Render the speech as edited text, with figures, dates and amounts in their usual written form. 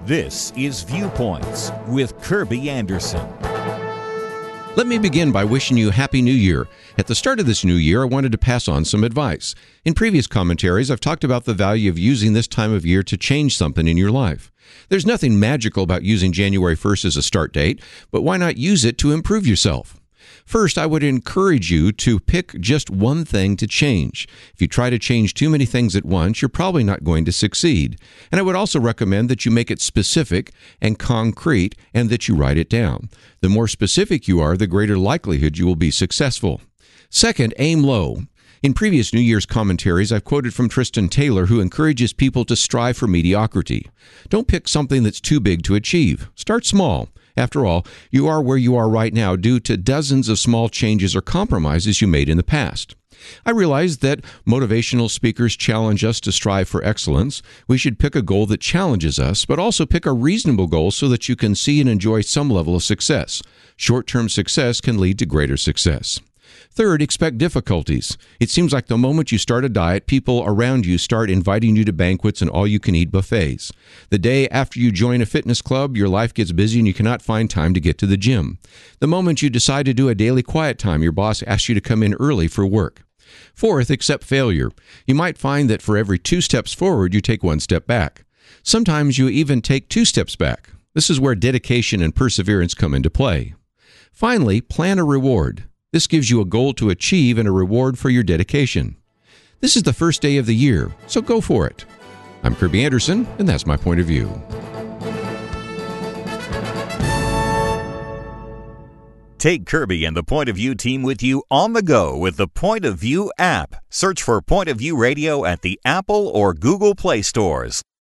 This is Viewpoints with Kirby Anderson. Let me begin by wishing you a Happy New Year. At the start of this new year, I wanted to pass on some advice. In previous commentaries, I've talked about the value of using this time of year to change something in your life. There's nothing magical about using January 1st as a start date, but why not use it to improve yourself? First, I would encourage you to pick just one thing to change. If you try to change too many things at once, you're probably not going to succeed. And I would also recommend that you make it specific and concrete and that you write it down. The more specific you are, the greater likelihood you will be successful. Second, aim low. In previous New Year's commentaries, I've quoted from Tristan Taylor, who encourages people to strive for mediocrity. Don't pick something that's too big to achieve. Start small. After all, you are where you are right now due to dozens of small changes or compromises you made in the past. I realize that motivational speakers challenge us to strive for excellence. We should pick a goal that challenges us, but also pick a reasonable goal so that you can see and enjoy some level of success. Short-term success can lead to greater success. Third, expect difficulties. It seems like the moment you start a diet, people around you start inviting you to banquets and all-you-can-eat buffets. The day after you join a fitness club, your life gets busy and you cannot find time to get to the gym. The moment you decide to do a daily quiet time, your boss asks you to come in early for work. Fourth, accept failure. You might find that for every 2 steps forward, you take 1 step back. Sometimes you even take 2 steps back. This is where dedication and perseverance come into play. Finally, plan a reward. This gives you a goal to achieve and a reward for your dedication. This is the first day of the year, so go for it. I'm Kirby Anderson, and that's my point of view. Take Kirby and the Point of View team with you on the go with the Point of View app. Search for Point of View Radio at the Apple or Google Play stores.